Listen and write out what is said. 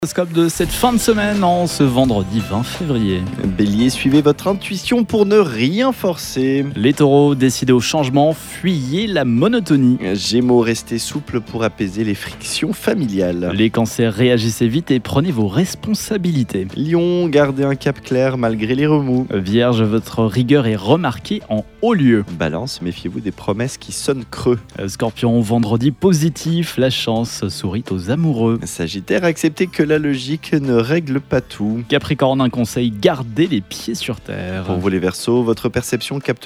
Horoscope de cette fin de semaine en ce vendredi 20 février. Bélier, suivez votre intuition pour ne rien forcer. Les taureaux, décidez au changement, fuyez la monotonie. Gémeaux, restez souple pour apaiser les frictions familiales. Les cancers, réagissez vite et prenez vos responsabilités. Lion, gardez un cap clair malgré les remous. Vierge, votre rigueur est remarquée en haut lieu. Balance, méfiez-vous des promesses qui sonnent creux. Scorpion, vendredi positif, la chance sourit aux amoureux. Sagittaire, acceptez que la logique ne règle pas tout. Capricorne, un conseil, gardez les pieds sur terre. Pour vous les Verseaux, votre perception capte